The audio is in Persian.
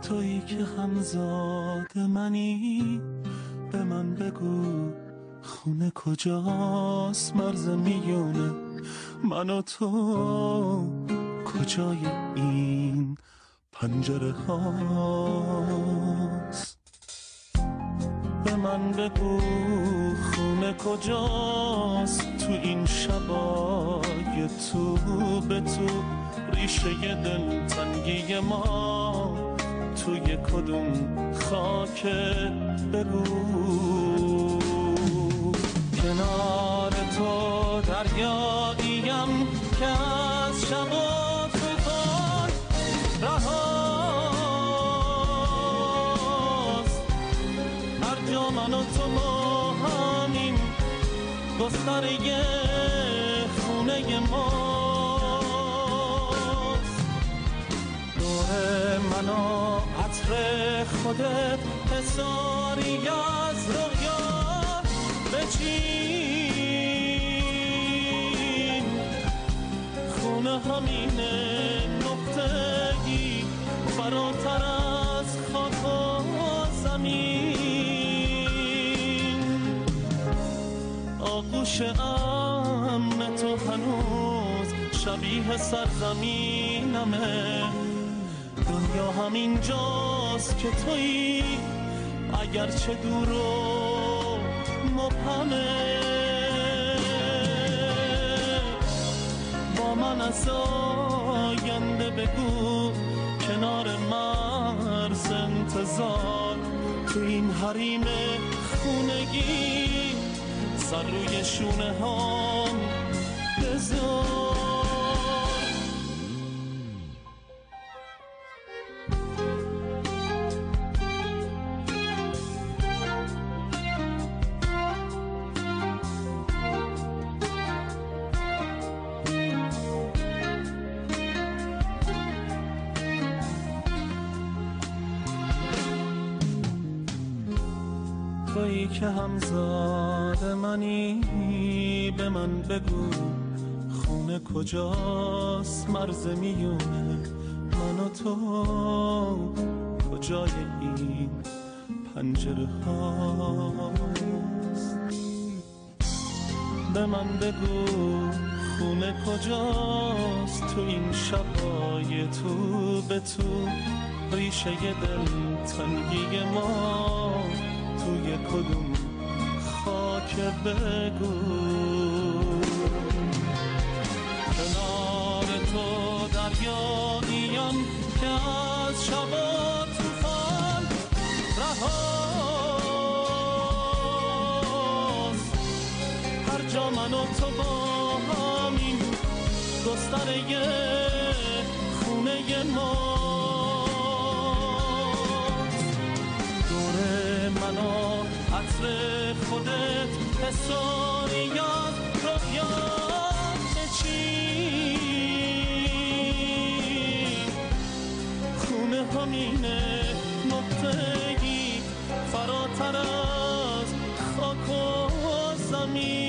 تویی که همزاد منی، به من بگو خونه کجاست، مرز میونه من و تو کجای این پنجره هاست. به من بگو خونه کجاست، تو این شبای تو به تو، ریشه دلتنگی ما توی کدوم خاکه بگو. کنار تو دریاییم که از شب و طوفان رهاست، هر جا من و تو با همین گستره خونه ماست. دور من و عطر خودت حساری از رویا بچین، خونه همینه نقطه‌ای فراتر از خاک و زمین. آغوش امن تو هنوز شبیه سرزمینمه، دنیا همین جاست که تویی اگرچه دور و مبهمه. با من از آینده بگو کنار مرز انتظار، تو این حریم خونگی سر روی شونه هم بذار. تویی که همزاد منی، به من بگو خونه کجاست، مرز میونه من و تو کجای این پنجره هاست. به من بگو خونه کجاست، تو این شبای تو به تو، ریشه دلتنگی ما توی کدوم خاک بگو. کنار تو دریاییم که از شب و طوفان رهاست، هر جا من و تو با همین گستره خونه ماست. دور من و عطر خودت حساری از رویات بچین، خونه همینه نقطه‌ای فراتر از خاک و زمین.